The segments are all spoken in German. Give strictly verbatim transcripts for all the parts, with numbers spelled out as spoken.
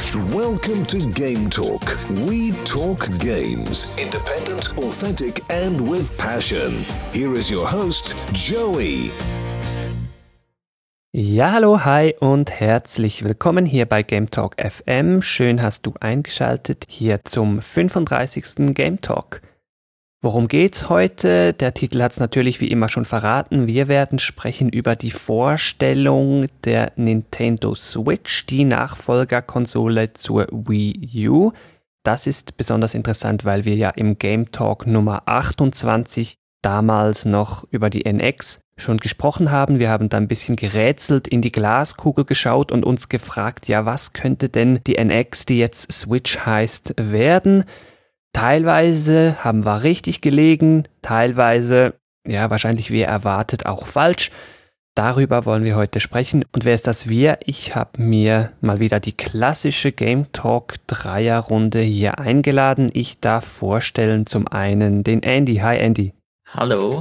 Welcome to Game Talk. We talk games. Independent, authentic and with passion. Here is your host, Joey. Ja, hallo, hi und herzlich willkommen hier bei Game Talk F M. Schön hast du eingeschaltet hier zum fünfunddreißigsten Game Talk. Worum geht's heute? Der Titel hat es natürlich wie immer schon verraten. Wir werden sprechen über die Vorstellung der Nintendo Switch, die Nachfolgerkonsole zur Wii U. Das ist besonders interessant, weil wir ja im Game Talk Nummer achtundzwanzig damals noch über die N X schon gesprochen haben. Wir haben da ein bisschen gerätselt, in die Glaskugel geschaut und uns gefragt, ja, was könnte denn die N X, die jetzt Switch heißt, werden? Teilweise haben wir richtig gelegen, teilweise, ja, wahrscheinlich wie erwartet auch falsch. Darüber wollen wir heute sprechen. Und wer ist das wir? Ich habe mir mal wieder die klassische Game Talk Dreierrunde hier eingeladen. Ich darf vorstellen zum einen den Andy. Hi Andy. Hallo.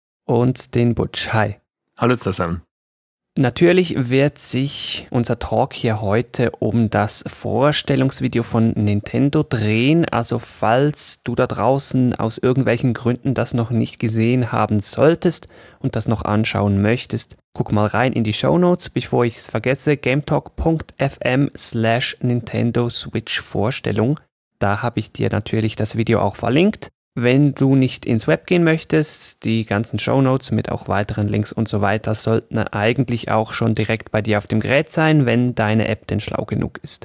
Und den Butch. Hi. Hallo zusammen. Natürlich wird sich unser Talk hier heute um das Vorstellungsvideo von Nintendo drehen. Also falls du da draußen aus irgendwelchen Gründen das noch nicht gesehen haben solltest und das noch anschauen möchtest, guck mal rein in die Shownotes, bevor ich es vergesse, gametalk.fm slash Nintendo Switch Vorstellung. Da habe ich dir natürlich das Video auch verlinkt. Wenn du nicht ins Web gehen möchtest, die ganzen Shownotes mit auch weiteren Links und so weiter sollten eigentlich auch schon direkt bei dir auf dem Gerät sein, wenn deine App denn schlau genug ist.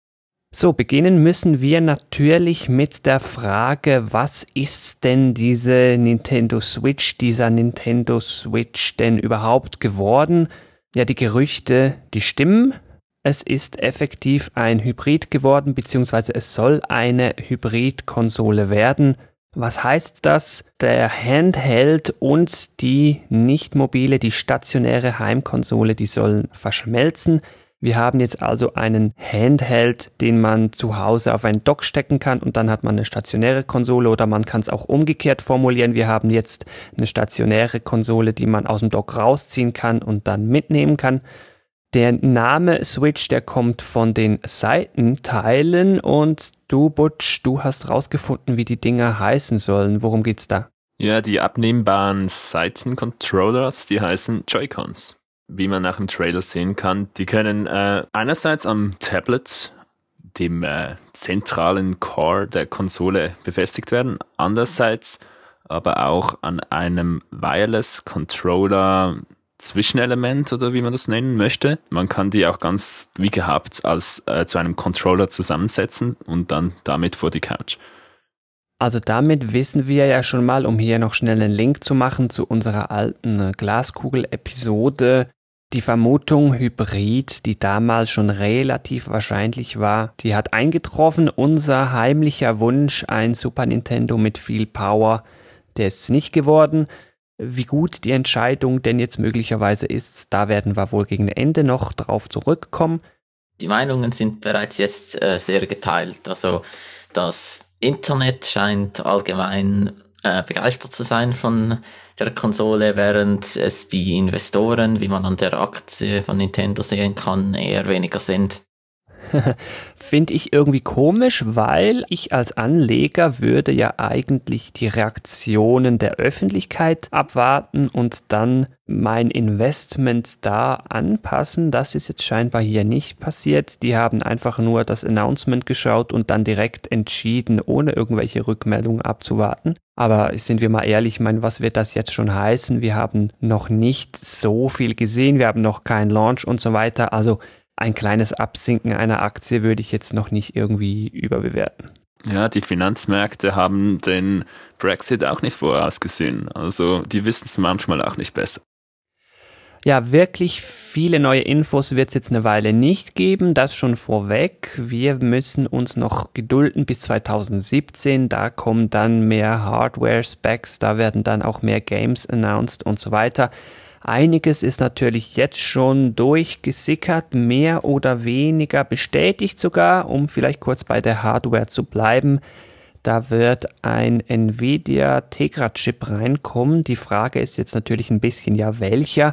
So, beginnen müssen wir natürlich mit der Frage, was ist denn diese Nintendo Switch, dieser Nintendo Switch denn überhaupt geworden? Ja, die Gerüchte, die stimmen. Es ist effektiv ein Hybrid geworden, beziehungsweise es soll eine Hybrid-Konsole werden. Was heißt das? Der Handheld und die nicht mobile, die stationäre Heimkonsole, die sollen verschmelzen. Wir haben jetzt also einen Handheld, den man zu Hause auf einen Dock stecken kann und dann hat man eine stationäre Konsole oder man kann es auch umgekehrt formulieren. Wir haben jetzt eine stationäre Konsole, die man aus dem Dock rausziehen kann und dann mitnehmen kann. Der Name Switch, der kommt von den Seitenteilen und du, Butch, du hast rausgefunden, wie die Dinger heißen sollen. Worum geht's da? Ja, die abnehmbaren Seitencontrollers, die heißen Joy-Cons. Wie man nach dem Trailer sehen kann, die können äh, einerseits am Tablet, dem äh, zentralen Core der Konsole, befestigt werden, andererseits aber auch an einem Wireless-Controller Zwischenelement oder wie man das nennen möchte. Man kann die auch ganz wie gehabt als äh, zu einem Controller zusammensetzen und dann damit vor die Couch. Also damit wissen wir ja schon mal, um hier noch schnell einen Link zu machen zu unserer alten Glaskugel-Episode, die Vermutung Hybrid, die damals schon relativ wahrscheinlich war, die hat eingetroffen. Unser heimlicher Wunsch, ein Super Nintendo mit viel Power, der ist nicht geworden. Wie gut die Entscheidung denn jetzt möglicherweise ist, da werden wir wohl gegen Ende noch drauf zurückkommen. Die Meinungen sind bereits jetzt äh, sehr geteilt. Also das Internet scheint allgemein äh, begeistert zu sein von der Konsole, während es die Investoren, wie man an der Aktie von Nintendo sehen kann, eher weniger sind. Finde ich irgendwie komisch, weil ich als Anleger würde ja eigentlich die Reaktionen der Öffentlichkeit abwarten und dann mein Investment da anpassen. Das ist jetzt scheinbar hier nicht passiert. Die haben einfach nur das Announcement geschaut und dann direkt entschieden, ohne irgendwelche Rückmeldungen abzuwarten. Aber sind wir mal ehrlich, ich meine, was wird das jetzt schon heißen? Wir haben noch nicht so viel gesehen, wir haben noch keinen Launch und so weiter. Also ein kleines Absinken einer Aktie würde ich jetzt noch nicht irgendwie überbewerten. Ja, die Finanzmärkte haben den Brexit auch nicht vorausgesehen. Also die wissen es manchmal auch nicht besser. Ja, wirklich viele neue Infos wird es jetzt eine Weile nicht geben, das schon vorweg. Wir müssen uns noch gedulden bis zwanzig siebzehn, da kommen dann mehr Hardware-Specs, da werden dann auch mehr Games announced und so weiter. Einiges ist natürlich jetzt schon durchgesickert, mehr oder weniger bestätigt sogar, um vielleicht kurz bei der Hardware zu bleiben. Da wird ein Nvidia Tegra-Chip reinkommen. Die Frage ist jetzt natürlich ein bisschen, ja welcher?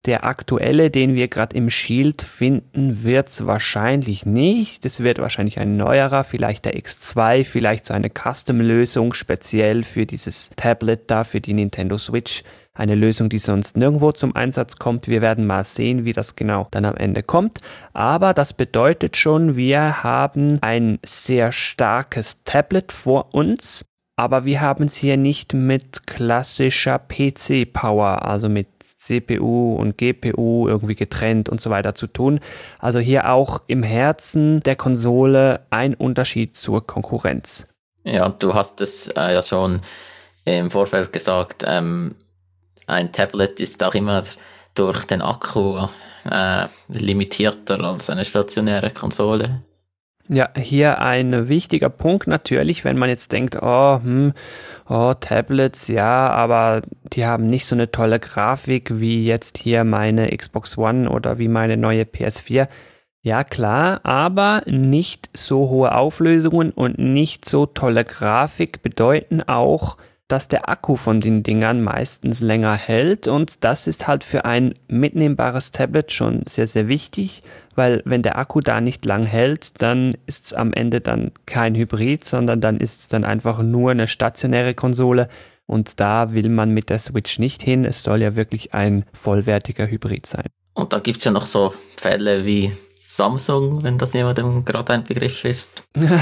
Der aktuelle, den wir gerade im Shield finden, wird es wahrscheinlich nicht. Es wird wahrscheinlich ein neuerer, vielleicht der X zwei, vielleicht so eine Custom-Lösung speziell für dieses Tablet da, für die Nintendo Switch. Eine Lösung, die sonst nirgendwo zum Einsatz kommt. Wir werden mal sehen, wie das genau dann am Ende kommt. Aber das bedeutet schon, wir haben ein sehr starkes Tablet vor uns. Aber wir haben es hier nicht mit klassischer P C-Power, also mit C P U und G P U irgendwie getrennt und so weiter zu tun. Also hier auch im Herzen der Konsole ein Unterschied zur Konkurrenz. Ja, du hast es äh, ja schon im Vorfeld gesagt, ähm, ein Tablet ist auch immer durch den Akku äh, limitierter als eine stationäre Konsole. Ja, hier ein wichtiger Punkt natürlich, wenn man jetzt denkt, oh, hm, oh, Tablets, ja, aber die haben nicht so eine tolle Grafik wie jetzt hier meine Xbox One oder wie meine neue P S vier. Ja, klar, aber nicht so hohe Auflösungen und nicht so tolle Grafik bedeuten auch, dass der Akku von den Dingern meistens länger hält, und das ist halt für ein mitnehmbares Tablet schon sehr, sehr wichtig, weil wenn der Akku da nicht lang hält, dann ist es am Ende dann kein Hybrid, sondern dann ist es dann einfach nur eine stationäre Konsole, und da will man mit der Switch nicht hin. Es soll ja wirklich ein vollwertiger Hybrid sein. Und da gibt's ja noch so Fälle wie Samsung, wenn das jemandem gerade ein Begriff ist.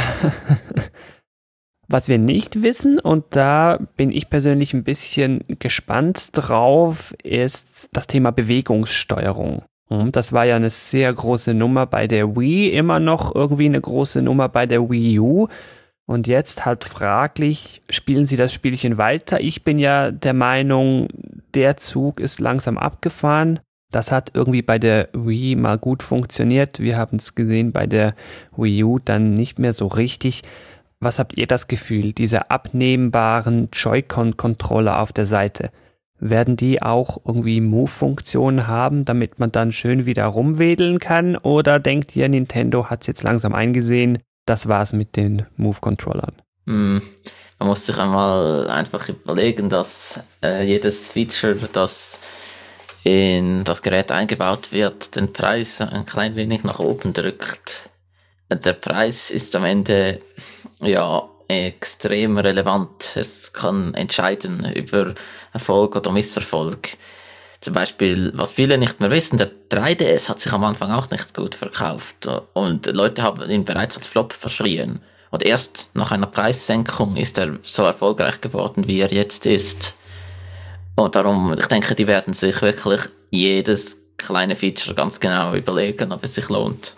Was wir nicht wissen, und da bin ich persönlich ein bisschen gespannt drauf, ist das Thema Bewegungssteuerung. Das war ja eine sehr große Nummer bei der Wii, immer noch irgendwie eine große Nummer bei der Wii U. Und jetzt halt fraglich, spielen sie das Spielchen weiter? Ich bin ja der Meinung, der Zug ist langsam abgefahren. Das hat irgendwie bei der Wii mal gut funktioniert. Wir haben es gesehen bei der Wii U dann nicht mehr so richtig. Was habt ihr das Gefühl, diese abnehmbaren Joy-Con-Controller auf der Seite, werden die auch irgendwie Move-Funktionen haben, damit man dann schön wieder rumwedeln kann? Oder denkt ihr, Nintendo hat es jetzt langsam eingesehen, das war's mit den Move-Controllern? Mm, man muss sich einmal einfach überlegen, dass äh, jedes Feature, das in das Gerät eingebaut wird, den Preis ein klein wenig nach oben drückt. Der Preis ist am Ende ja extrem relevant. Es kann entscheiden über Erfolg oder Misserfolg. Zum Beispiel, was viele nicht mehr wissen, der drei D S hat sich am Anfang auch nicht gut verkauft und Leute haben ihn bereits als Flop verschrien. Und erst nach einer Preissenkung ist er so erfolgreich geworden, wie er jetzt ist. Und darum, ich denke, die werden sich wirklich jedes kleine Feature ganz genau überlegen, ob es sich lohnt.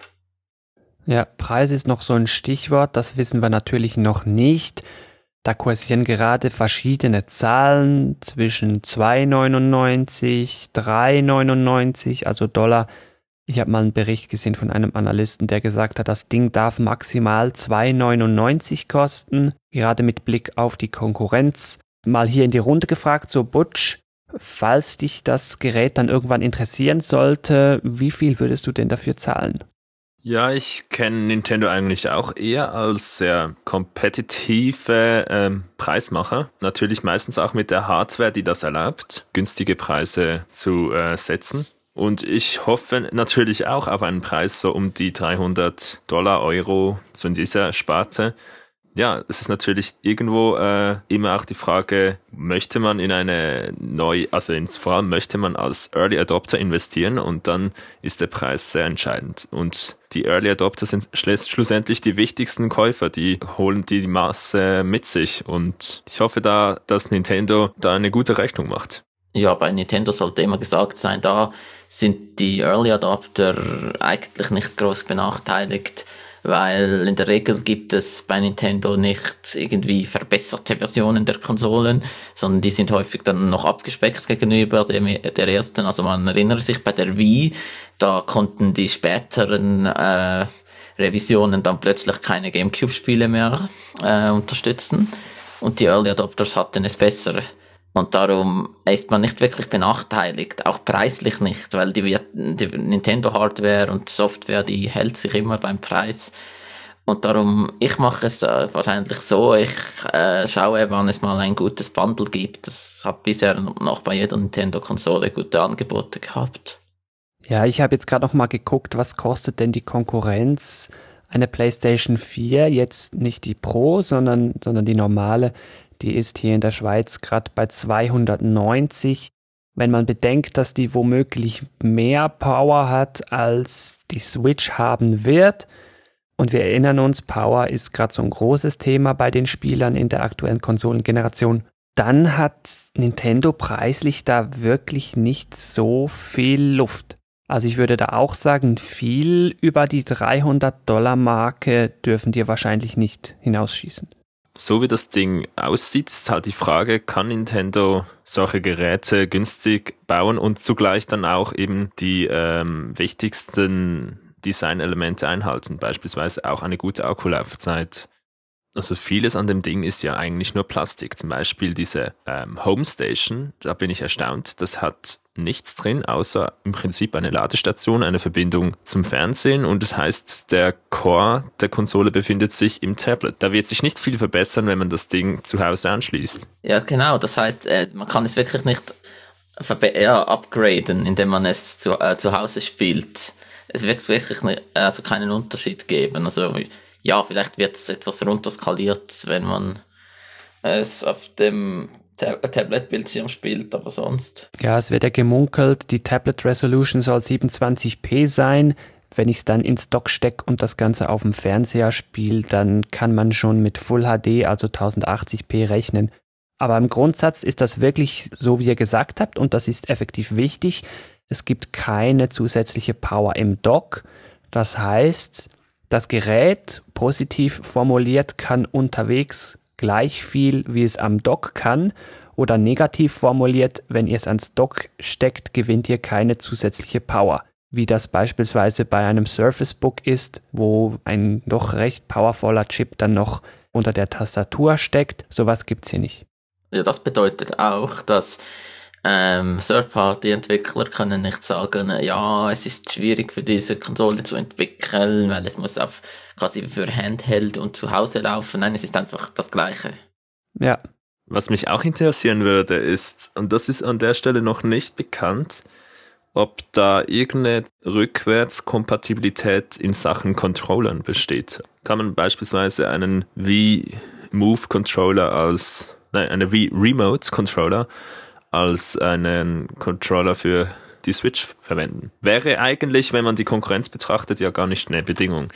Ja, Preis ist noch so ein Stichwort, das wissen wir natürlich noch nicht. Da kursieren gerade verschiedene Zahlen zwischen zwei neunundneunzig, drei neunundneunzig, also Dollar. Ich habe mal einen Bericht gesehen von einem Analysten, der gesagt hat, das Ding darf maximal zwei neunundneunzig kosten, gerade mit Blick auf die Konkurrenz. Mal hier in die Runde gefragt, so Butch, falls dich das Gerät dann irgendwann interessieren sollte, wie viel würdest du denn dafür zahlen? Ja, ich kenne Nintendo eigentlich auch eher als sehr kompetitive ähm, Preismacher. Natürlich meistens auch mit der Hardware, die das erlaubt, günstige Preise zu äh, setzen. Und ich hoffe natürlich auch auf einen Preis so um die dreihundert Dollar, Euro, so in dieser Sparte. Ja, es ist natürlich irgendwo äh, immer auch die Frage, möchte man in eine neue, also in, vor allem möchte man als Early Adopter investieren, und dann ist der Preis sehr entscheidend. Und die Early Adopter sind schluss, schlussendlich die wichtigsten Käufer, die holen die Masse mit sich, und ich hoffe da, dass Nintendo da eine gute Rechnung macht. Ja, bei Nintendo sollte immer gesagt sein, da sind die Early Adopter eigentlich nicht groß benachteiligt, weil in der Regel gibt es bei Nintendo nicht irgendwie verbesserte Versionen der Konsolen, sondern die sind häufig dann noch abgespeckt gegenüber dem, der ersten. Also man erinnert sich bei der Wii, da konnten die späteren äh, Revisionen dann plötzlich keine GameCube-Spiele mehr äh, unterstützen, und die Early Adopters hatten es besser. Und darum ist man nicht wirklich benachteiligt, auch preislich nicht, weil die, die Nintendo-Hardware und Software, die hält sich immer beim Preis. Und darum, ich mache es äh, wahrscheinlich so, ich äh, schaue, wann es mal ein gutes Bundle gibt. Das hat bisher noch bei jeder Nintendo-Konsole gute Angebote gehabt. Ja, ich habe jetzt gerade noch mal geguckt, was kostet denn die Konkurrenz? Eine PlayStation vier, jetzt nicht die Pro, sondern, sondern die normale, die ist hier in der Schweiz gerade bei zweihundertneunzig. Wenn man bedenkt, dass die womöglich mehr Power hat, als die Switch haben wird, und wir erinnern uns, Power ist gerade so ein großes Thema bei den Spielern in der aktuellen Konsolengeneration, dann hat Nintendo preislich da wirklich nicht so viel Luft. Also ich würde da auch sagen, viel über die dreihundert-Dollar-Marke dürfen die wahrscheinlich nicht hinausschießen. So wie das Ding aussieht, ist halt die Frage, kann Nintendo solche Geräte günstig bauen und zugleich dann auch eben die ähm, wichtigsten Designelemente einhalten, beispielsweise auch eine gute Akkulaufzeit. Also vieles an dem Ding ist ja eigentlich nur Plastik. Zum Beispiel diese ähm, Homestation, da bin ich erstaunt, das hat nichts drin, außer im Prinzip eine Ladestation, eine Verbindung zum Fernsehen, und das heißt, der Core der Konsole befindet sich im Tablet. Da wird sich nicht viel verbessern, wenn man das Ding zu Hause anschließt. Ja, genau, das heißt, äh, man kann es wirklich nicht verbe- ja, upgraden, indem man es zu, äh, zu Hause spielt. Es wird wirklich nicht, also keinen Unterschied geben. Also ja, vielleicht wird es etwas runterskaliert, wenn man es auf dem Tab- Tablet-Bildschirm spielt, aber sonst. Ja, es wird ja gemunkelt, die Tablet-Resolution soll siebenundzwanzig p sein. Wenn ich es dann ins Dock stecke und das Ganze auf dem Fernseher spiele, dann kann man schon mit Full H D, also tausendachtzig p rechnen. Aber im Grundsatz ist das wirklich so, wie ihr gesagt habt, und das ist effektiv wichtig. Es gibt keine zusätzliche Power im Dock. Das heißt, das Gerät, positiv formuliert, kann unterwegs gleich viel, wie es am Dock kann. Oder negativ formuliert, wenn ihr es ans Dock steckt, gewinnt ihr keine zusätzliche Power. Wie das beispielsweise bei einem Surface Book ist, wo ein doch recht powervoller Chip dann noch unter der Tastatur steckt. Sowas gibt's hier nicht. Ja, das bedeutet auch, dass Ähm, Third-Party-Entwickler können nicht sagen, ja, es ist schwierig für diese Konsole zu entwickeln, weil es muss auf quasi für Handheld und zu Hause laufen. Nein, es ist einfach das Gleiche. Ja. Was mich auch interessieren würde, ist, und das ist an der Stelle noch nicht bekannt, ob da irgendeine Rückwärtskompatibilität in Sachen Controllern besteht. Kann man beispielsweise einen Wii-Move-Controller als, nein, eine Wii-Remote-Controller als einen Controller für die Switch verwenden. Wäre eigentlich, wenn man die Konkurrenz betrachtet, ja gar nicht eine Bedingung.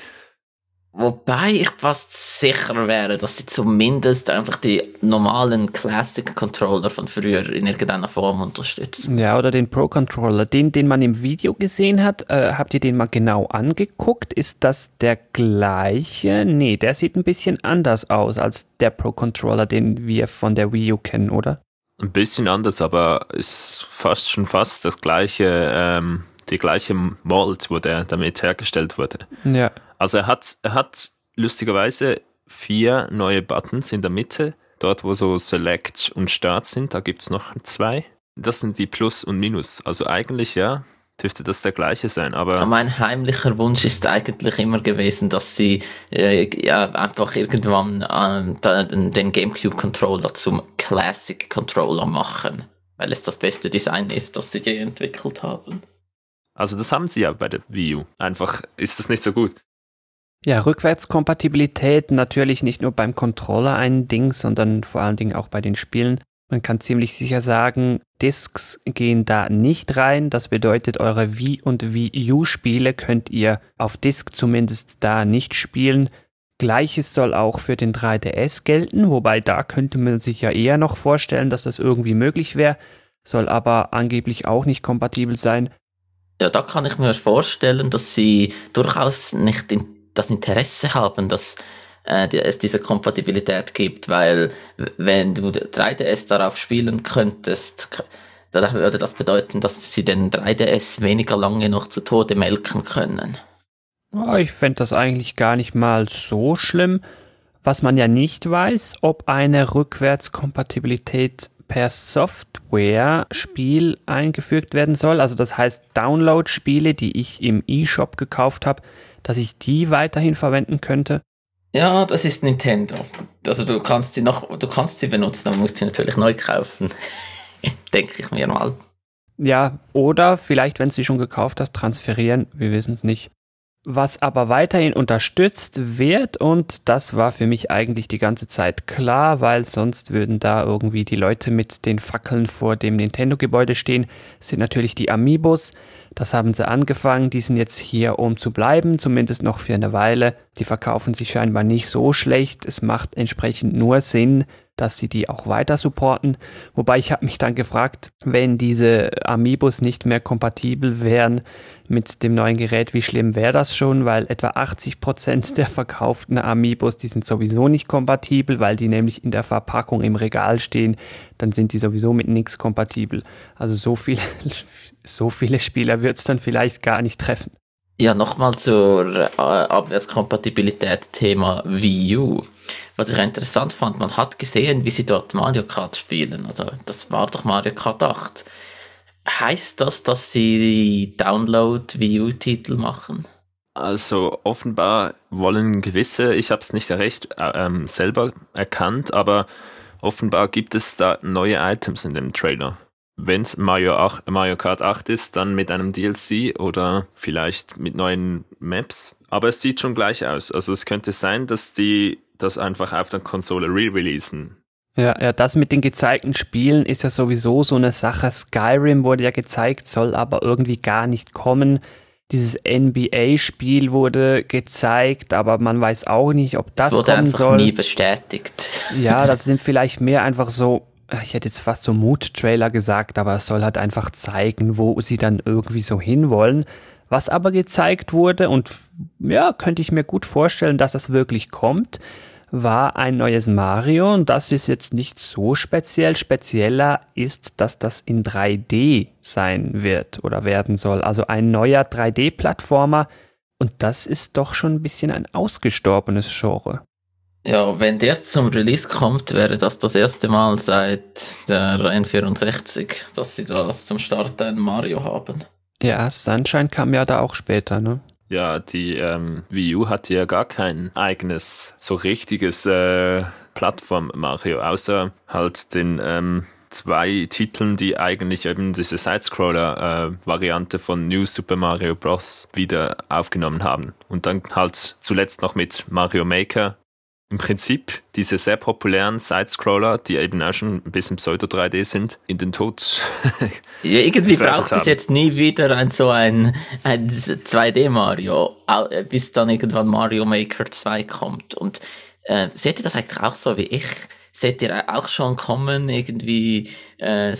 Wobei ich fast sicher wäre, dass sie zumindest einfach die normalen Classic-Controller von früher in irgendeiner Form unterstützen. Ja, oder den Pro-Controller. Den, den man im Video gesehen hat, äh, habt ihr den mal genau angeguckt? Ist das der gleiche? Nee, der sieht ein bisschen anders aus als der Pro-Controller, den wir von der Wii U kennen, oder? Ein bisschen anders, aber ist fast schon fast das gleiche, ähm, die gleiche Mold, wo der damit hergestellt wurde. Ja. Also er hat, er hat lustigerweise vier neue Buttons in der Mitte, dort wo so Select und Start sind, da gibt's noch zwei. Das sind die Plus und Minus. Also eigentlich, ja, dürfte das der gleiche sein, aber... Mein heimlicher Wunsch ist eigentlich immer gewesen, dass sie äh, ja, einfach irgendwann äh, den GameCube-Controller zum Classic-Controller machen, weil es das beste Design ist, das sie je entwickelt haben. Also das haben sie ja bei der Wii U. Einfach ist das nicht so gut. Ja, Rückwärtskompatibilität natürlich nicht nur beim Controller ein Ding, sondern vor allen Dingen auch bei den Spielen. Man kann ziemlich sicher sagen, Discs gehen da nicht rein. Das bedeutet, eure Wii und Wii U-Spiele könnt ihr auf Disc zumindest da nicht spielen. Gleiches soll auch für den drei D S gelten, wobei da könnte man sich ja eher noch vorstellen, dass das irgendwie möglich wäre, soll aber angeblich auch nicht kompatibel sein. Ja, da kann ich mir vorstellen, dass sie durchaus nicht in, das Interesse haben, dass äh, die, es diese Kompatibilität gibt, weil wenn du drei D S darauf spielen könntest, dann würde das bedeuten, dass sie den drei D S weniger lange noch zu Tode melken können. Oh, ich fände das eigentlich gar nicht mal so schlimm. Was man ja nicht weiß, ob eine Rückwärtskompatibilität per Software-Spiel eingefügt werden soll. Also das heißt Download-Spiele, die ich im eShop gekauft habe, dass ich die weiterhin verwenden könnte. Ja, das ist Nintendo. Also du kannst sie noch, du kannst sie benutzen, aber musst sie natürlich neu kaufen. Denke ich mir mal. Ja, oder vielleicht, wenn du sie schon gekauft hast, transferieren, wir wissen es nicht. Was aber weiterhin unterstützt wird, und das war für mich eigentlich die ganze Zeit klar, weil sonst würden da irgendwie die Leute mit den Fackeln vor dem Nintendo-Gebäude stehen, sind natürlich die Amiibos. Das haben sie angefangen, die sind jetzt hier, um zu bleiben, zumindest noch für eine Weile. Die verkaufen sich scheinbar nicht so schlecht, es macht entsprechend nur Sinn, dass sie die auch weiter supporten. Wobei ich habe mich dann gefragt, wenn diese Amiibos nicht mehr kompatibel wären mit dem neuen Gerät, wie schlimm wäre das schon? Weil etwa achtzig Prozent der verkauften Amiibos, die sind sowieso nicht kompatibel, weil die nämlich in der Verpackung im Regal stehen. Dann sind die sowieso mit nichts kompatibel. Also so viele, so viele Spieler wird es dann vielleicht gar nicht treffen. Ja, nochmal zur äh, Abwärtskompatibilität Thema Wii U. Was ich interessant fand, man hat gesehen, wie sie dort Mario Kart spielen. Also das war doch Mario Kart acht. Heißt das, dass sie Download-Wii U-Titel machen? Also offenbar wollen gewisse, ich habe es nicht recht äh, ähm, selber erkannt, aber offenbar gibt es da neue Items in dem Trailer. Wenn es Mario, Mario Kart acht ist, dann mit einem D L C oder vielleicht mit neuen Maps. Aber es sieht schon gleich aus. Also es könnte sein, dass die das einfach auf der Konsole re-releasen. Ja, ja, das mit den gezeigten Spielen ist ja sowieso so eine Sache. Skyrim wurde ja gezeigt, soll aber irgendwie gar nicht kommen. Dieses N B A-Spiel wurde gezeigt, aber man weiß auch nicht, ob das kommen soll. Es wurde einfach nie bestätigt. Ja, das sind vielleicht mehr einfach so, ich hätte jetzt fast so Mood-Trailer gesagt, aber es soll halt einfach zeigen, wo sie dann irgendwie so hinwollen. Was aber gezeigt wurde, und ja, könnte ich mir gut vorstellen, dass das wirklich kommt, war ein neues Mario, und das ist jetzt nicht so speziell. Spezieller ist, dass das in drei D sein wird oder werden soll. Also ein neuer drei D-Plattformer, und das ist doch schon ein bisschen ein ausgestorbenes Genre. Ja, wenn der zum Release kommt, wäre das das erste Mal seit der N vierundsechzig, dass sie das zum Start ein Mario haben. Ja, Sunshine kam ja da auch später, ne? Ja, die ähm, Wii U hatte ja gar kein eigenes, so richtiges äh, Plattform-Mario, außer halt den ähm, zwei Titeln, die eigentlich eben diese Sidescroller-Variante äh, von New Super Mario Bros. Wieder aufgenommen haben. Und dann halt zuletzt noch mit Mario Maker. Im Prinzip diese sehr populären Sidescroller, die eben auch schon ein bisschen Pseudo drei D sind, in den Tod ja, irgendwie braucht haben. es jetzt nie wieder ein so ein, ein zwei D Mario, bis dann irgendwann Mario Maker zwei kommt. Und äh, seht ihr das eigentlich auch so wie ich? Seht ihr auch schon kommen, irgendwie äh,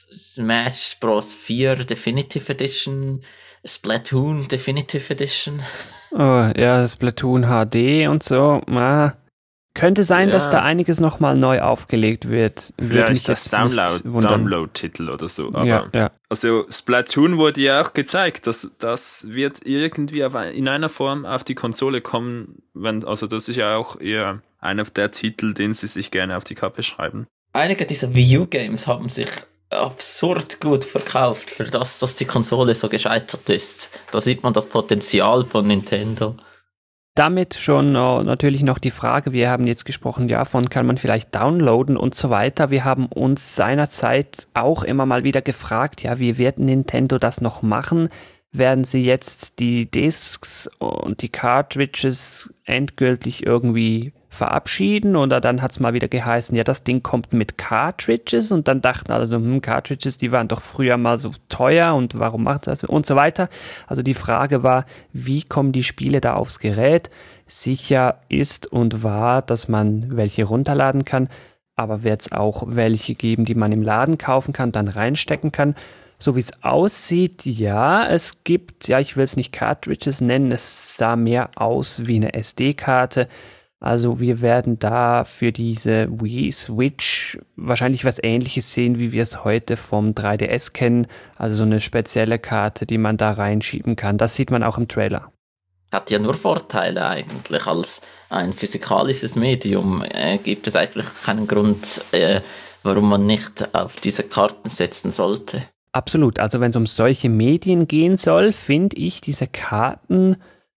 Smash Bros. vier Definitive Edition, Splatoon Definitive Edition? Oh, ja, Splatoon H D und so, ah. Könnte sein, ja, dass da einiges nochmal neu aufgelegt wird. Vielleicht als Download, Download-Titel oder so. Aber ja, ja. Also Splatoon wurde ja auch gezeigt, dass das wird irgendwie auf, in einer Form auf die Konsole kommen. Wenn, also das ist ja auch eher einer der Titel, den sie sich gerne auf die Kappe schreiben. Einige dieser Wii U-Games haben sich absurd gut verkauft für das, dass die Konsole so gescheitert ist. Da sieht man das Potenzial von Nintendo. Damit schon uh, natürlich noch die Frage, wir haben jetzt gesprochen, ja, von kann man vielleicht downloaden und so weiter. Wir haben uns seinerzeit auch immer mal wieder gefragt, ja, wie wird Nintendo das noch machen? Werden sie jetzt die Discs und die Cartridges endgültig irgendwie verabschieden? Oder dann hat es mal wieder geheißen, ja, das Ding kommt mit Cartridges, und dann dachten alle so, hm, Cartridges, die waren doch früher mal so teuer und warum macht das und so weiter. Also die Frage war, wie kommen die Spiele da aufs Gerät? Sicher ist und war, dass man welche runterladen kann, aber wird es auch welche geben, die man im Laden kaufen kann, dann reinstecken kann. So wie es aussieht, ja, es gibt, ja, ich will es nicht Cartridges nennen, es sah mehr aus wie eine S D-Karte. Also wir werden da für diese Wii Switch wahrscheinlich was Ähnliches sehen, wie wir es heute vom drei D S kennen. Also so eine spezielle Karte, die man da reinschieben kann. Das sieht man auch im Trailer. Hat ja nur Vorteile eigentlich. Als ein physikalisches Medium äh, gibt es eigentlich keinen Grund, äh, warum man nicht auf diese Karten setzen sollte. Absolut. Also wenn es um solche Medien gehen soll, finde ich diese Karten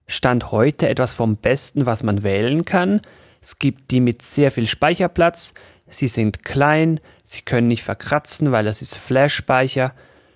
Stand heute etwas vom Besten, was man wählen kann. Es gibt die mit sehr viel Speicherplatz, sie sind klein, sie können nicht verkratzen, weil das ist Flash-Speicher,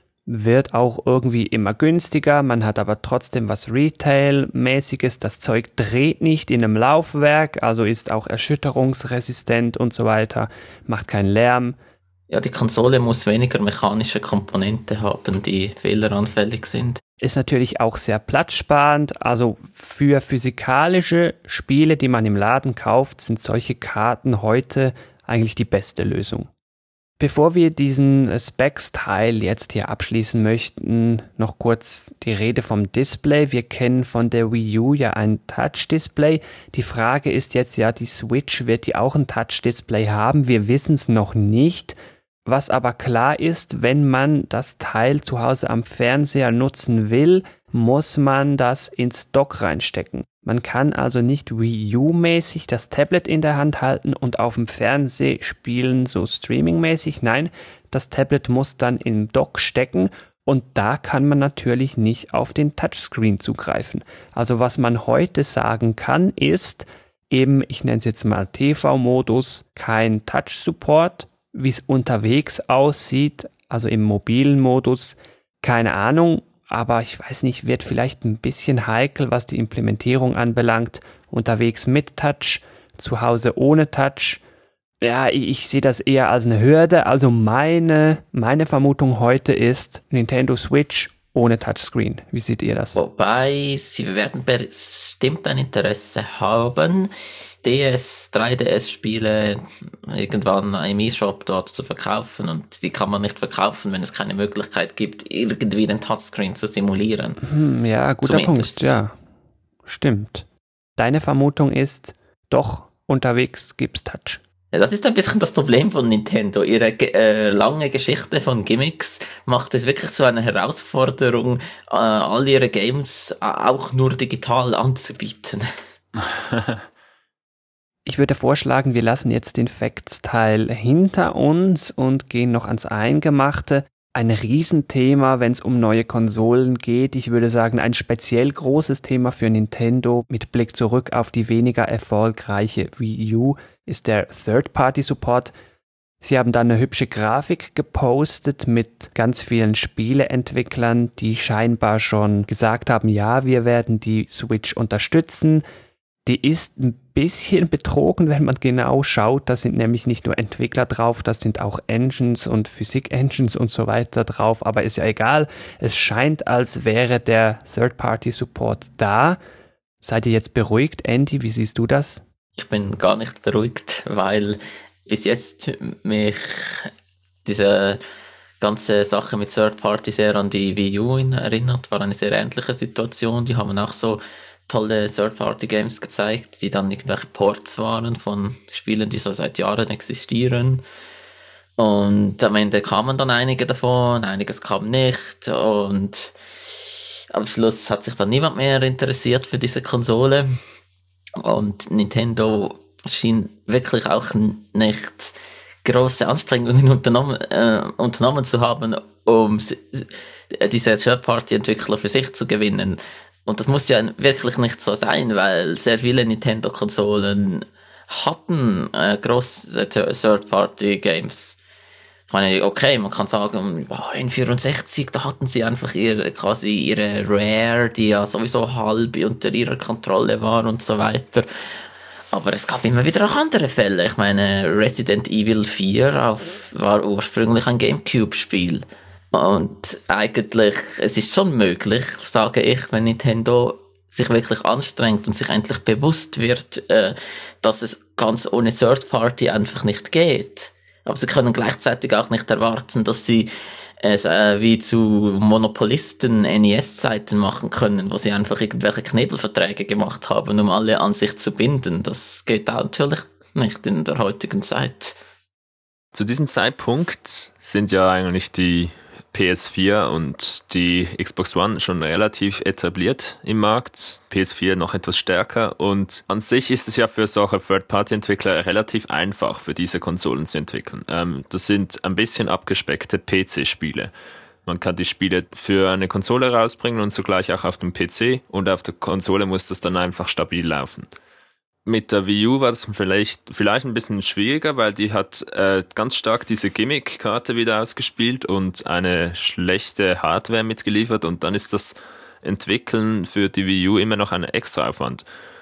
wird auch irgendwie immer günstiger, man hat aber trotzdem was Retail-mäßiges, das Zeug dreht nicht in einem Laufwerk, also ist auch erschütterungsresistent und so weiter, macht keinen Lärm. Ja, die Konsole muss weniger mechanische Komponenten haben, die fehleranfällig sind. Ist natürlich auch sehr platzsparend, also für physikalische Spiele, die man im Laden kauft, sind solche Karten heute eigentlich die beste Lösung. Bevor wir diesen Specs-Teil jetzt hier abschließen möchten, noch kurz die Rede vom Display. Wir kennen von der Wii U ja ein Touch-Display. Die Frage ist jetzt ja, die Switch, wird die auch ein Touch-Display haben? Wir wissen es noch nicht. Was aber klar ist, wenn man das Teil zu Hause am Fernseher nutzen will, muss man das ins Dock reinstecken. Man kann also nicht Wii U-mäßig das Tablet in der Hand halten und auf dem Fernseher spielen, so Streaming-mäßig. Nein, das Tablet muss dann im Dock stecken und da kann man natürlich nicht auf den Touchscreen zugreifen. Also was man heute sagen kann, ist eben, ich nenne es jetzt mal T V-Modus, kein Touch-Support. Wie es unterwegs aussieht, also im mobilen Modus, keine Ahnung, aber ich weiß nicht, wird vielleicht ein bisschen heikel, was die Implementierung anbelangt. Unterwegs mit Touch, zu Hause ohne Touch. Ja, ich, ich sehe das eher als eine Hürde. Also meine, meine Vermutung heute ist Nintendo Switch ohne Touchscreen. Wie seht ihr das? Wobei, sie werden bestimmt ein Interesse haben, D S, drei D S-Spiele irgendwann im E-Shop dort zu verkaufen und die kann man nicht verkaufen, wenn es keine Möglichkeit gibt, irgendwie den Touchscreen zu simulieren. Hm, ja, guter Zumindest. Punkt, ja. Stimmt. Deine Vermutung ist, doch, unterwegs gibt's Touch. Ja, das ist ein bisschen das Problem von Nintendo. Ihre äh, lange Geschichte von Gimmicks macht es wirklich zu einer Herausforderung, äh, all ihre Games äh, auch nur digital anzubieten. Ich würde vorschlagen, wir lassen jetzt den Facts-Teil hinter uns und gehen noch ans Eingemachte. Ein Riesenthema, wenn es um neue Konsolen geht. Ich würde sagen, ein speziell großes Thema für Nintendo mit Blick zurück auf die weniger erfolgreiche Wii U ist der Third-Party-Support. Sie haben da eine hübsche Grafik gepostet mit ganz vielen Spieleentwicklern, die scheinbar schon gesagt haben, ja, wir werden die Switch unterstützen. Die ist ein bisschen betrogen, wenn man genau schaut. Da sind nämlich nicht nur Entwickler drauf, das sind auch Engines und Physik-Engines und so weiter drauf. Aber ist ja egal. Es scheint, als wäre der Third-Party-Support da. Seid ihr jetzt beruhigt, Andy? Wie siehst du das? Ich bin gar nicht beruhigt, weil bis jetzt mich diese ganze Sache mit Third-Party sehr an die Wii U erinnert. War eine sehr ähnliche Situation. Die haben auch so tolle Third-Party-Games gezeigt, die dann irgendwelche Ports waren von Spielen, die so seit Jahren existieren. Und am Ende kamen dann einige davon, einiges kam nicht. Und am Schluss hat sich dann niemand mehr interessiert für diese Konsole. Und Nintendo schien wirklich auch nicht große Anstrengungen unternommen, äh, unternommen zu haben, um diese Third-Party-Entwickler für sich zu gewinnen. Und das muss ja wirklich nicht so sein, weil sehr viele Nintendo-Konsolen hatten äh, grosse Third-Party-Games. Ich meine, okay, man kann sagen, oh, N vierundsechzig, da hatten sie einfach ihre, quasi ihre Rare, die ja sowieso halb unter ihrer Kontrolle war und so weiter. Aber es gab immer wieder auch andere Fälle. Ich meine, Resident Evil vier auf, war ursprünglich ein GameCube-Spiel. Und eigentlich, es ist schon möglich, sage ich, wenn Nintendo sich wirklich anstrengt und sich endlich bewusst wird, äh, dass es ganz ohne Third Party einfach nicht geht. Aber sie können gleichzeitig auch nicht erwarten, dass sie es äh, wie zu Monopolisten N E S-Zeiten machen können, wo sie einfach irgendwelche Knebelverträge gemacht haben, um alle an sich zu binden. Das geht auch natürlich nicht in der heutigen Zeit. Zu diesem Zeitpunkt sind ja eigentlich die P S vier und die Xbox One schon relativ etabliert im Markt. P S vier noch etwas stärker und an sich ist es ja für solche Third-Party-Entwickler relativ einfach, für diese Konsolen zu entwickeln. Ähm, das sind ein bisschen abgespeckte P C-Spiele. Man kann die Spiele für eine Konsole rausbringen und zugleich auch auf dem P C, und auf der Konsole muss das dann einfach stabil laufen. Mit der Wii U war das vielleicht, vielleicht ein bisschen schwieriger, weil die hat äh, ganz stark diese Gimmick-Karte wieder ausgespielt und eine schlechte Hardware mitgeliefert, und dann ist das Entwickeln für die Wii U immer noch ein Extraaufwand.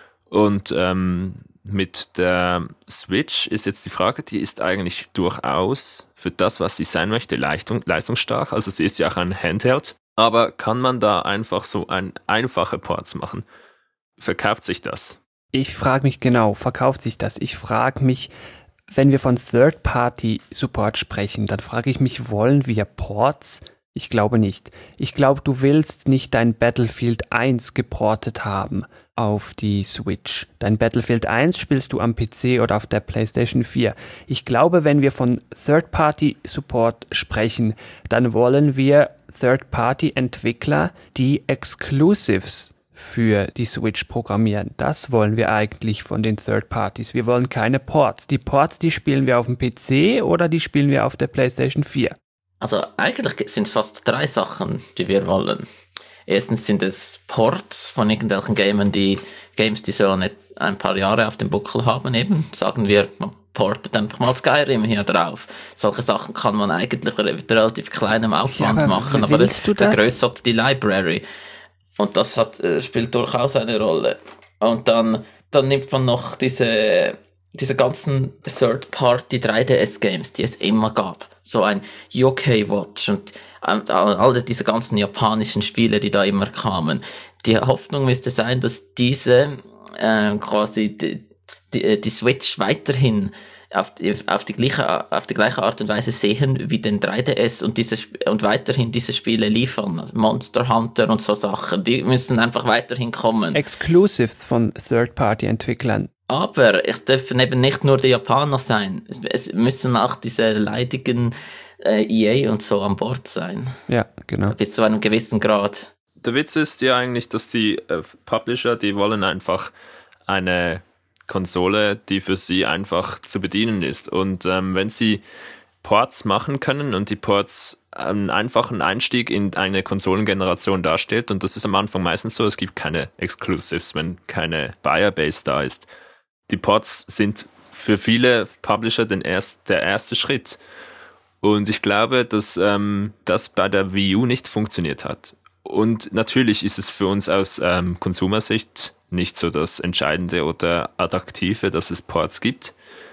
Und ähm, mit der Switch ist jetzt die Frage, die ist eigentlich durchaus für das, was sie sein möchte, leistung, leistungsstark. Also sie ist ja auch ein Handheld. Aber kann man da einfach so ein einfache Ports machen? Verkauft sich das? Ich frage mich genau, verkauft sich das? Ich frage mich, wenn wir von Third-Party-Support sprechen, dann frage ich mich, wollen wir Ports? Ich glaube nicht. Ich glaube, du willst nicht dein Battlefield eins geportet haben auf die Switch. Dein Battlefield eins spielst du am P C oder auf der PlayStation vier. Ich glaube, wenn wir von Third-Party-Support sprechen, dann wollen wir Third-Party-Entwickler, die Exclusives für die Switch programmieren. Das wollen wir eigentlich von den Third Parties. Wir wollen keine Ports. Die Ports, die spielen wir auf dem P C oder die spielen wir auf der PlayStation vier. Also eigentlich sind es fast drei Sachen, die wir wollen. Erstens sind es Ports von irgendwelchen Games, die Games, die so nicht ein paar Jahre auf dem Buckel haben. Eben sagen wir, man portet einfach mal Skyrim hier drauf. Solche Sachen kann man eigentlich mit relativ kleinem Aufwand ja, aber machen, aber das, das vergrößert die Library. Und das hat, äh, spielt durchaus eine Rolle. Und dann, dann nimmt man noch diese, diese ganzen Third-Party drei D S-Games, die es immer gab. So ein Yokai Watch und ähm, alle diese ganzen japanischen Spiele, die da immer kamen. Die Hoffnung müsste sein, dass diese äh, quasi die, die, die Switch weiterhin auf die, auf die gleiche, auf die gleiche Art und Weise sehen wie den drei D S und diese, und weiterhin diese Spiele liefern. Also Monster Hunter und so Sachen, die müssen einfach weiterhin kommen. Exclusives von Third-Party-Entwicklern. Aber es dürfen eben nicht nur die Japaner sein. Es, es müssen auch diese leidigen äh, E A und so an Bord sein. Ja, genau. Bis zu einem gewissen Grad. Der Witz ist ja eigentlich, dass die äh, Publisher, die wollen einfach eine Konsole, die für sie einfach zu bedienen ist. Und ähm, wenn sie Ports machen können und die Ports einen einfachen Einstieg in eine Konsolengeneration darstellt, und das ist am Anfang meistens so, es gibt keine Exclusives, wenn keine Buyer-Base da ist. Die Ports sind für viele Publisher den erst, der erste Schritt. Und ich glaube, dass ähm, das bei der Wii U nicht funktioniert hat. Und natürlich ist es für uns aus ähm, Konsumersicht nicht so das Entscheidende oder Attraktive, dass es Ports gibt.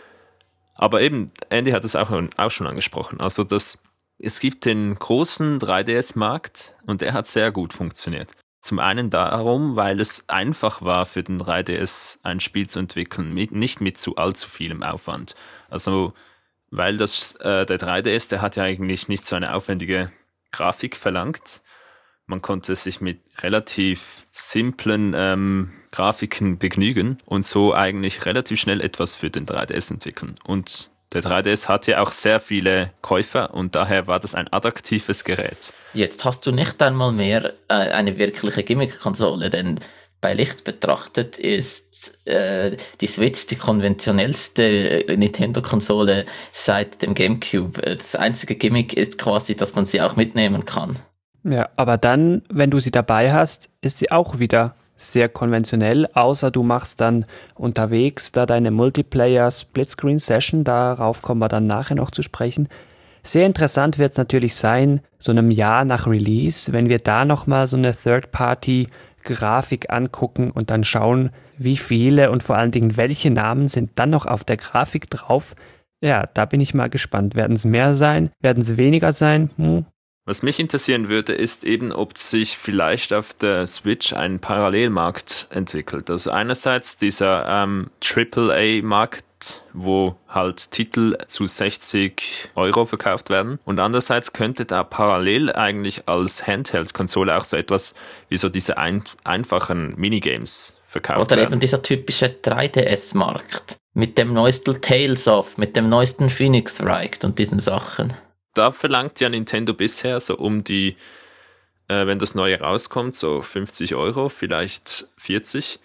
Aber eben, Andy hat es auch, auch schon angesprochen. Also das, es gibt den großen drei D S-Markt und der hat sehr gut funktioniert. Zum einen darum, weil es einfach war für den drei D S ein Spiel zu entwickeln, mit, nicht mit zu allzu vielem Aufwand. Also weil das, äh, der drei D S, der hat ja eigentlich nicht so eine aufwendige Grafik verlangt. Man konnte sich mit relativ simplen ähm, Grafiken begnügen und so eigentlich relativ schnell etwas für den drei D S entwickeln. Und der drei D S hatte auch sehr viele Käufer und daher war das ein attraktives Gerät. Jetzt hast du nicht einmal mehr äh, eine wirkliche Gimmick-Konsole, denn bei Licht betrachtet ist äh, die Switch die konventionellste Nintendo-Konsole seit dem GameCube. Das einzige Gimmick ist quasi, dass man sie auch mitnehmen kann. Ja, aber dann, wenn du sie dabei hast, ist sie auch wieder sehr konventionell, außer du machst dann unterwegs da deine Multiplayer-Splitscreen-Session, darauf kommen wir dann nachher noch zu sprechen. Sehr interessant wird es natürlich sein, so einem Jahr nach Release, wenn wir da nochmal so eine Third-Party-Grafik angucken und dann schauen, wie viele und vor allen Dingen welche Namen sind dann noch auf der Grafik drauf. Ja, da bin ich mal gespannt. Werden es mehr sein? Werden es weniger sein? Hm. Was mich interessieren würde, ist eben, ob sich vielleicht auf der Switch ein Parallelmarkt entwickelt. Also einerseits dieser ähm, Triple A-Markt, wo halt Titel zu sechzig Euro verkauft werden. Und andererseits könnte da parallel eigentlich als Handheld-Konsole auch so etwas wie so diese ein- einfachen Minigames verkauft Oder werden. Oder eben dieser typische drei D S-Markt mit dem neuesten Tales of, mit dem neuesten Phoenix Wright und diesen Sachen. Da verlangt ja Nintendo bisher so um die, äh, wenn das Neue rauskommt, so fünfzig Euro, vielleicht vierzig.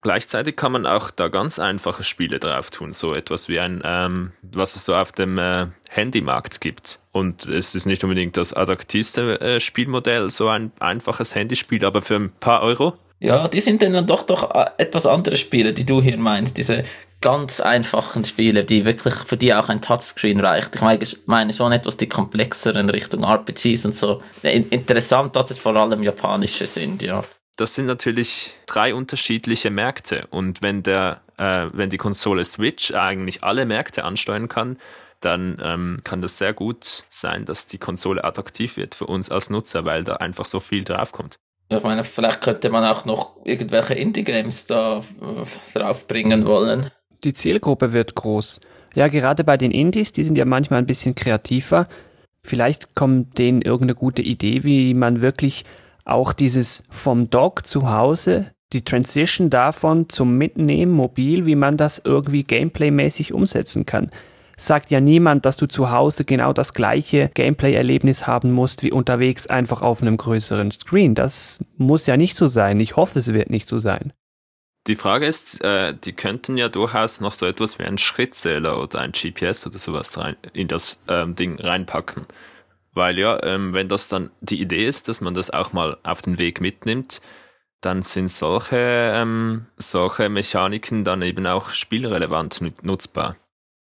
Gleichzeitig kann man auch da ganz einfache Spiele drauf tun, so etwas wie ein, ähm, was es so auf dem äh, Handymarkt gibt. Und es ist nicht unbedingt das attraktivste äh, Spielmodell, so ein einfaches Handyspiel, aber für ein paar Euro. Ja, die sind dann doch doch etwas andere Spiele, die du hier meinst, diese ganz einfachen Spiele, die wirklich für die auch ein Touchscreen reicht. Ich meine, ich meine schon etwas die komplexeren Richtung R P Gs und so. Interessant, dass es vor allem japanische sind, ja. Das sind natürlich drei unterschiedliche Märkte und wenn der, äh, wenn die Konsole Switch eigentlich alle Märkte ansteuern kann, dann ähm, kann das sehr gut sein, dass die Konsole attraktiv wird für uns als Nutzer, weil da einfach so viel draufkommt. Ich meine, vielleicht könnte man auch noch irgendwelche Indie-Games da äh, draufbringen wollen. Die Zielgruppe wird groß. Ja, gerade bei den Indies, die sind ja manchmal ein bisschen kreativer. Vielleicht kommt denen irgendeine gute Idee, wie man wirklich auch dieses vom Dock zu Hause, die Transition davon zum Mitnehmen mobil, wie man das irgendwie gameplaymäßig umsetzen kann. Sagt ja niemand, dass du zu Hause genau das gleiche Gameplay-Erlebnis haben musst wie unterwegs einfach auf einem größeren Screen. Das muss ja nicht so sein. Ich hoffe, es wird nicht so sein. Die Frage ist, äh, die könnten ja durchaus noch so etwas wie einen Schrittzähler oder ein G P S oder sowas rein, in das ähm, Ding reinpacken. Weil ja, ähm, wenn das dann die Idee ist, dass man das auch mal auf den Weg mitnimmt, dann sind solche, ähm, solche Mechaniken dann eben auch spielrelevant nutzbar.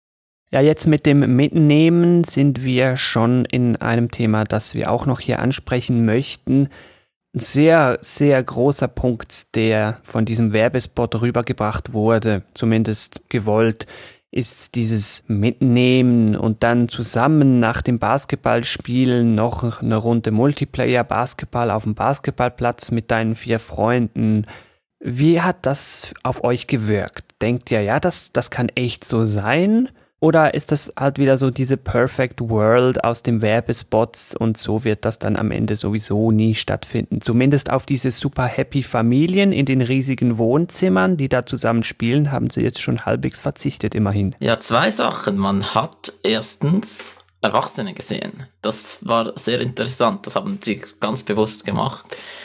Ja, jetzt mit dem Mitnehmen sind wir schon in einem Thema, das wir auch noch hier ansprechen möchten. Ein sehr, sehr großer Punkt, der von diesem Werbespot rübergebracht wurde, zumindest gewollt, ist dieses Mitnehmen und dann zusammen nach dem Basketballspielen noch eine Runde Multiplayer-Basketball auf dem Basketballplatz mit deinen vier Freunden. Wie hat das auf euch gewirkt? Denkt ihr, ja, das, das kann echt so sein? Oder ist das halt wieder so diese Perfect World aus dem Werbespots und so wird das dann am Ende sowieso nie stattfinden? Zumindest auf diese super happy Familien in den riesigen Wohnzimmern, die da zusammen spielen, haben sie jetzt schon halbwegs verzichtet, immerhin. Ja, zwei Sachen. Man hat erstens Erwachsene gesehen. Das war sehr interessant. Das haben sie ganz bewusst gemacht,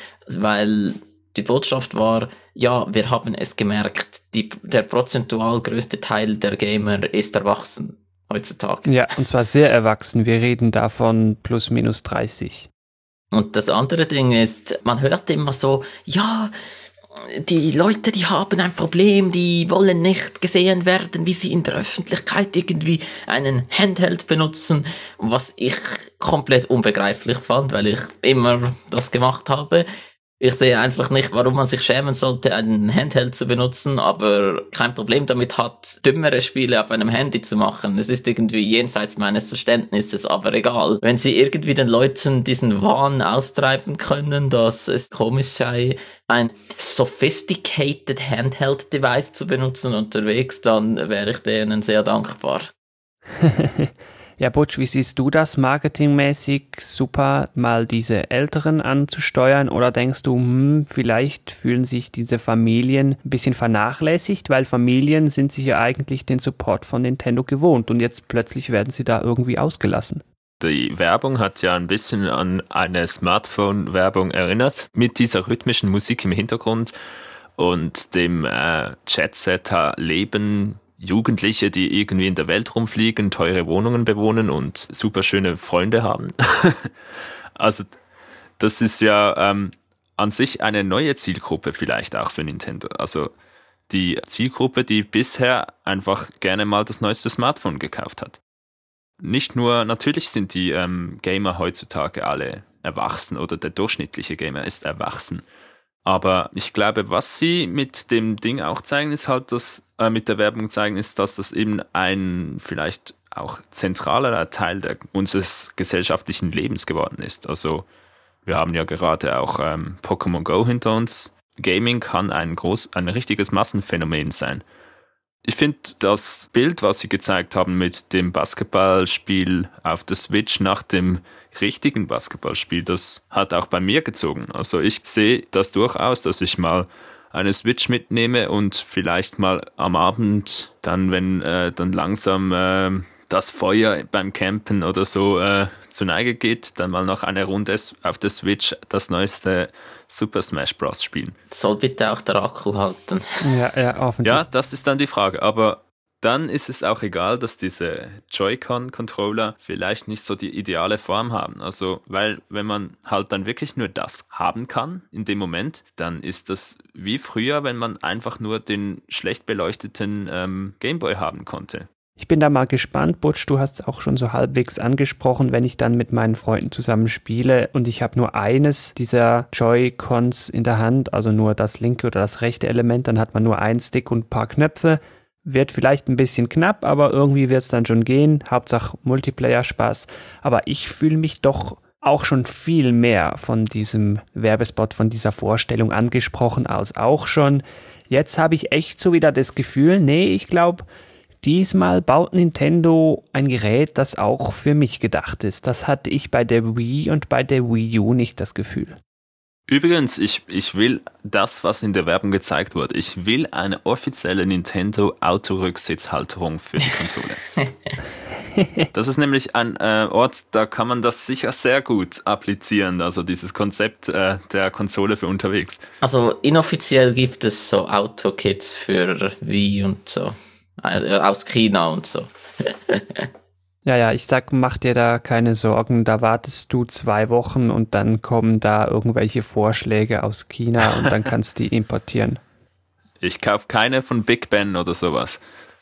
weil die Botschaft war, ja, wir haben es gemerkt, die, der prozentual größte Teil der Gamer ist erwachsen heutzutage. Ja, und zwar sehr erwachsen. Wir reden davon plus minus dreißig. Und das andere Ding ist, man hört immer so, ja, die Leute, die haben ein Problem, die wollen nicht gesehen werden, wie sie in der Öffentlichkeit irgendwie einen Handheld benutzen, was ich komplett unbegreiflich fand, weil ich immer das gemacht habe. Ich sehe einfach nicht, warum man sich schämen sollte, einen Handheld zu benutzen, aber kein Problem damit hat, dümmere Spiele auf einem Handy zu machen. Es ist irgendwie jenseits meines Verständnisses, aber egal. Wenn sie irgendwie den Leuten diesen Wahn austreiben können, dass es komisch sei, ein sophisticated Handheld-Device zu benutzen unterwegs, dann wäre ich denen sehr dankbar. Ja, Butch, wie siehst du das marketingmäßig? Super, mal diese Älteren anzusteuern oder denkst du, hm, vielleicht fühlen sich diese Familien ein bisschen vernachlässigt, weil Familien sind sich ja eigentlich den Support von Nintendo gewohnt und jetzt plötzlich werden sie da irgendwie ausgelassen. Die Werbung hat ja ein bisschen an eine Smartphone-Werbung erinnert, mit dieser rhythmischen Musik im Hintergrund und dem äh, Jet-Setter-Leben. Jugendliche, die irgendwie in der Welt rumfliegen, teure Wohnungen bewohnen und super schöne Freunde haben. Also das ist ja ähm, an sich eine neue Zielgruppe vielleicht auch für Nintendo. Also die Zielgruppe, die bisher einfach gerne mal das neueste Smartphone gekauft hat. Nicht nur, natürlich sind die ähm, Gamer heutzutage alle erwachsen oder der durchschnittliche Gamer ist erwachsen. Aber ich glaube, was sie mit dem Ding auch zeigen, ist halt, dass äh, mit der Werbung zeigen, ist, dass das eben ein vielleicht auch zentralerer Teil der, unseres gesellschaftlichen Lebens geworden ist. Also wir haben ja gerade auch ähm, Pokémon Go hinter uns. Gaming kann ein groß, ein richtiges Massenphänomen sein. Ich finde das Bild, was sie gezeigt haben mit dem Basketballspiel auf der Switch nach dem richtigen Basketballspiel, das hat auch bei mir gezogen. Also ich sehe das durchaus, dass ich mal eine Switch mitnehme und vielleicht mal am Abend dann, wenn äh, dann langsam äh, das Feuer beim Campen oder so äh, zu Neige geht, dann mal noch eine Runde auf der Switch das neueste Super Smash Bros. Spielen. Soll bitte auch der Akku halten. Ja, ja, hoffentlich. Ja, das ist dann die Frage, aber dann ist es auch egal, dass diese Joy-Con-Controller vielleicht nicht so die ideale Form haben. Also, weil wenn man halt dann wirklich nur das haben kann in dem Moment, dann ist das wie früher, wenn man einfach nur den schlecht beleuchteten ähm, Gameboy haben konnte. Ich bin da mal gespannt, Butch, du hast es auch schon so halbwegs angesprochen, wenn ich dann mit meinen Freunden zusammen spiele und ich habe nur eines dieser Joy-Cons in der Hand, also nur das linke oder das rechte Element, dann hat man nur einen Stick und ein paar Knöpfe. Wird vielleicht ein bisschen knapp, aber irgendwie wird es dann schon gehen. Hauptsache Multiplayer-Spaß. Aber ich fühle mich doch auch schon viel mehr von diesem Werbespot, von dieser Vorstellung angesprochen als auch schon. Jetzt habe ich echt so wieder das Gefühl, nee, ich glaube, diesmal baut Nintendo ein Gerät, das auch für mich gedacht ist. Das hatte ich bei der Wii und bei der Wii U nicht das Gefühl. Übrigens, ich, ich will das, was in der Werbung gezeigt wurde. Ich will eine offizielle Nintendo Autorücksitzhalterung für die Konsole. Das ist nämlich ein äh, Ort, da kann man das sicher sehr gut applizieren, also dieses Konzept äh, der Konsole für unterwegs. Also inoffiziell gibt es so Autokits für Wii und so, äh, aus China und so. Ja, ja, ich sag, mach dir da keine Sorgen, da wartest du zwei Wochen und dann kommen da irgendwelche Vorschläge aus China und dann kannst du die importieren. Ich kaufe keine von Big Ben oder sowas.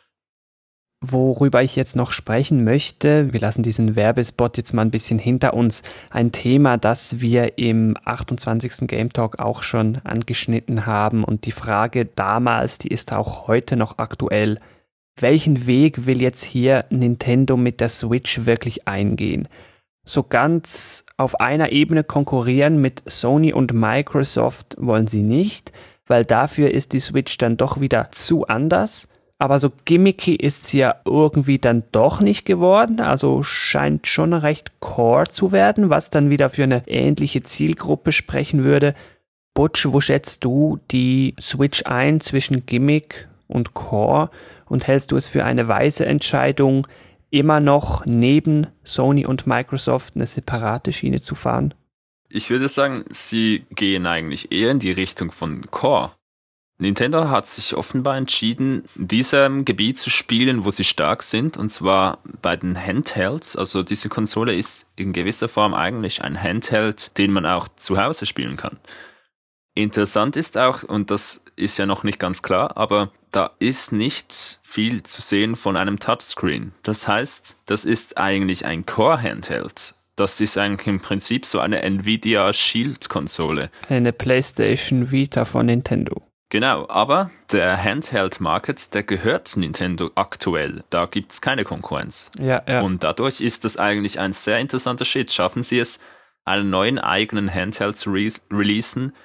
Worüber ich jetzt noch sprechen möchte, wir lassen diesen Werbespot jetzt mal ein bisschen hinter uns, ein Thema, das wir im achtundzwanzigsten Game Talk auch schon angeschnitten haben und die Frage damals, die ist auch heute noch aktuell. Welchen Weg will jetzt hier Nintendo mit der Switch wirklich eingehen? So ganz auf einer Ebene konkurrieren mit Sony und Microsoft wollen sie nicht, weil dafür ist die Switch dann doch wieder zu anders. Aber so gimmicky ist sie ja irgendwie dann doch nicht geworden, also scheint schon recht core zu werden, was dann wieder für eine ähnliche Zielgruppe sprechen würde. Butch, wo schätzt du die Switch ein zwischen Gimmick und Core? Und hältst du es für eine weise Entscheidung, immer noch neben Sony und Microsoft eine separate Schiene zu fahren? Ich würde sagen, sie gehen eigentlich eher in die Richtung von Core. Nintendo hat sich offenbar entschieden, in diesem Gebiet zu spielen, wo sie stark sind, und zwar bei den Handhelds. Also diese Konsole ist in gewisser Form eigentlich ein Handheld, den man auch zu Hause spielen kann. Interessant ist auch, und das ist ja noch nicht ganz klar, aber da ist nicht viel zu sehen von einem Touchscreen. Das heißt, das ist eigentlich ein Core-Handheld. Das ist eigentlich im Prinzip so eine Nvidia Shield-Konsole. Eine PlayStation Vita von Nintendo. Genau, aber der Handheld-Market, der gehört Nintendo aktuell. Da gibt's keine Konkurrenz. Ja, ja. Und dadurch ist das eigentlich ein sehr interessanter Schritt. Schaffen sie es, einen neuen eigenen Handheld zu re- releasen,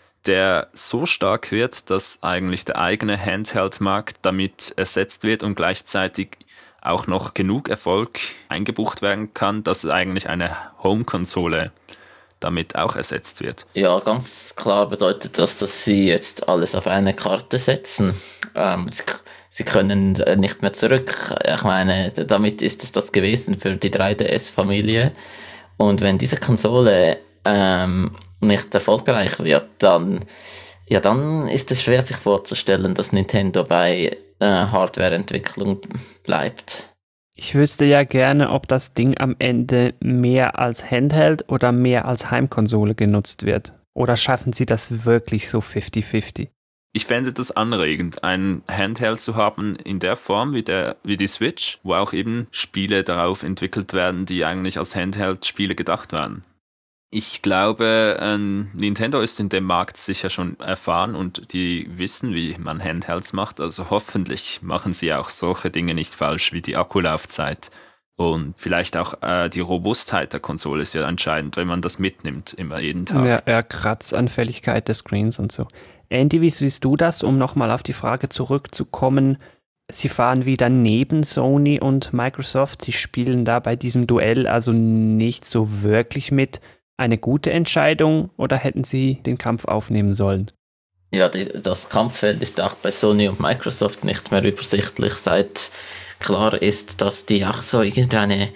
der so stark wird, dass eigentlich der eigene Handheld-Markt damit ersetzt wird und gleichzeitig auch noch genug Erfolg eingebucht werden kann, dass eigentlich eine Home-Konsole damit auch ersetzt wird. Ja, ganz klar bedeutet das, dass sie jetzt alles auf eine Karte setzen. Ähm, sie können nicht mehr zurück. Ich meine, damit ist es das gewesen für die drei D S-Familie. Und wenn diese Konsole ähm, nicht erfolgreich wird, dann, ja, dann ist es schwer, sich vorzustellen, dass Nintendo bei äh, Hardwareentwicklung bleibt. Ich wüsste ja gerne, ob das Ding am Ende mehr als Handheld oder mehr als Heimkonsole genutzt wird. Oder schaffen sie das wirklich so fifty fifty? Ich fände das anregend, einen Handheld zu haben in der Form wie, der, wie die Switch, wo auch eben Spiele darauf entwickelt werden, die eigentlich als Handheld-Spiele gedacht werden. Ich glaube, ähm, Nintendo ist in dem Markt sicher schon erfahren und die wissen, wie man Handhelds macht. Also hoffentlich machen sie auch solche Dinge nicht falsch wie die Akkulaufzeit. Und vielleicht auch äh, die Robustheit der Konsole ist ja entscheidend, wenn man das mitnimmt, immer jeden Tag. Ja, ja, Kratzanfälligkeit des Screens und so. Andy, wie siehst du das, um nochmal auf die Frage zurückzukommen? Sie fahren wieder neben Sony und Microsoft. Sie spielen da bei diesem Duell also nicht so wirklich mit. Eine gute Entscheidung oder hätten sie den Kampf aufnehmen sollen? Ja, die, das Kampffeld ist auch bei Sony und Microsoft nicht mehr übersichtlich, seit klar ist, dass die auch so irgendeine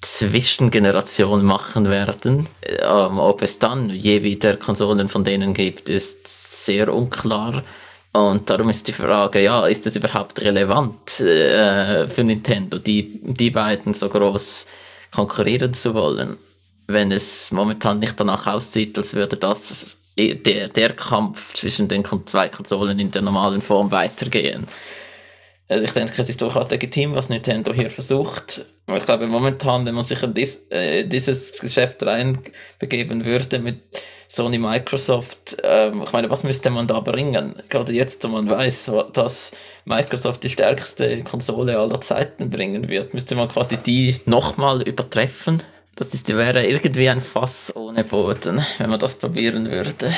Zwischengeneration machen werden. Ähm, ob es dann je wieder Konsolen von denen gibt, ist sehr unklar. Und darum ist die Frage, ja, ist es überhaupt relevant äh, für Nintendo, die, die beiden so groß konkurrieren zu wollen, wenn es momentan nicht danach aussieht, als würde das der, der Kampf zwischen den zwei Konsolen in der normalen Form weitergehen. Also ich denke, es ist durchaus legitim, was Nintendo hier versucht. Aber ich glaube, momentan, wenn man sich in dies, äh, dieses Geschäft reinbegeben würde mit Sony, Microsoft, ähm, ich meine, was müsste man da bringen? Gerade jetzt, wo man weiß, dass Microsoft die stärkste Konsole aller Zeiten bringen wird, müsste man quasi die nochmal übertreffen. Das ist, wäre irgendwie ein Fass ohne Boden, wenn man das probieren würde.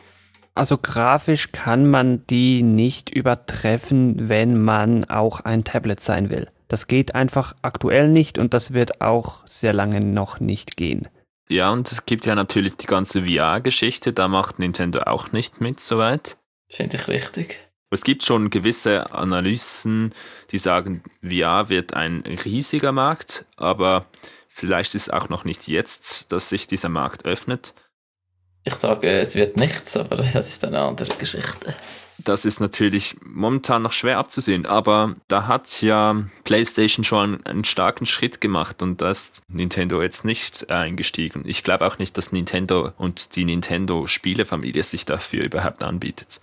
Also grafisch kann man die nicht übertreffen, wenn man auch ein Tablet sein will. Das geht einfach aktuell nicht und das wird auch sehr lange noch nicht gehen. Ja, und es gibt ja natürlich die ganze V R-Geschichte, da macht Nintendo auch nicht mit soweit. Finde ich richtig. Es gibt schon gewisse Analysen, die sagen, V R wird ein riesiger Markt, aber vielleicht ist auch noch nicht jetzt, dass sich dieser Markt öffnet. Ich sage, es wird nichts, aber das ist eine andere Geschichte. Das ist natürlich momentan noch schwer abzusehen, aber da hat ja PlayStation schon einen starken Schritt gemacht und da ist Nintendo jetzt nicht eingestiegen. Ich glaube auch nicht, dass Nintendo und die Nintendo-Spielefamilie sich dafür überhaupt anbietet.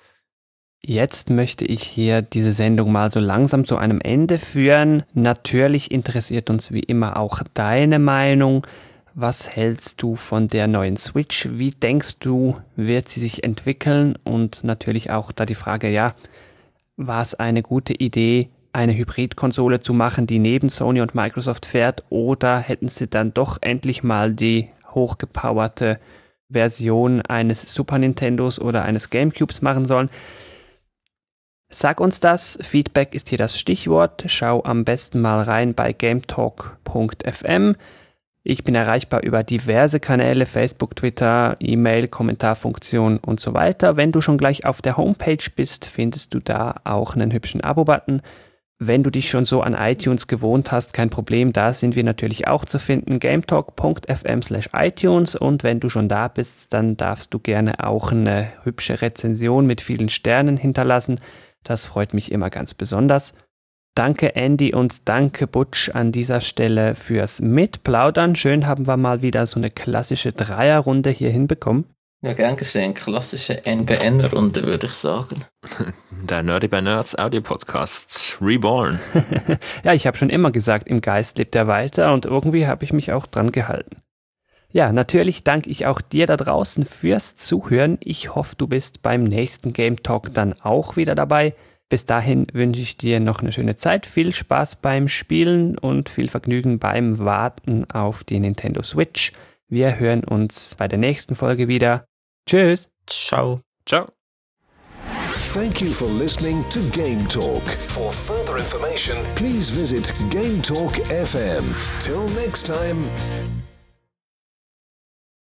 Jetzt möchte ich hier diese Sendung mal so langsam zu einem Ende führen. Natürlich interessiert uns wie immer auch deine Meinung. Was hältst du von der neuen Switch? Wie denkst du, wird sie sich entwickeln? Und natürlich auch da die Frage, ja, war es eine gute Idee, eine Hybridkonsole zu machen, die neben Sony und Microsoft fährt? Oder hätten sie dann doch endlich mal die hochgepowerte Version eines Super Nintendos oder eines Gamecubes machen sollen? Sag uns das, Feedback ist hier das Stichwort. Schau am besten mal rein bei gametalk punkt f m. Ich bin erreichbar über diverse Kanäle, Facebook, Twitter, E-Mail, Kommentarfunktion und so weiter. Wenn du schon gleich auf der Homepage bist, findest du da auch einen hübschen Abo-Button. Wenn du dich schon so an iTunes gewohnt hast, kein Problem, da sind wir natürlich auch zu finden, gametalk punkt f m slash iTunes. Und wenn du schon da bist, dann darfst du gerne auch eine hübsche Rezension mit vielen Sternen hinterlassen. Das freut mich immer ganz besonders. Danke Andy und danke Butch an dieser Stelle fürs Mitplaudern. Schön haben wir mal wieder so eine klassische Dreierrunde hier hinbekommen. Ja, gern gesehen. Klassische N B N-Runde, würde ich sagen. Der Nerdy by Nerds Audio-Podcast Reborn. Ja, ich habe schon immer gesagt, im Geist lebt er weiter und irgendwie habe ich mich auch dran gehalten. Ja, natürlich danke ich auch dir da draußen fürs Zuhören. Ich hoffe, du bist beim nächsten Game Talk dann auch wieder dabei. Bis dahin wünsche ich dir noch eine schöne Zeit, viel Spaß beim Spielen und viel Vergnügen beim Warten auf die Nintendo Switch. Wir hören uns bei der nächsten Folge wieder. Tschüss. Ciao. Ciao. Thank you for listening to Game Talk. For further information, please visit Game Talk F M. Till next time.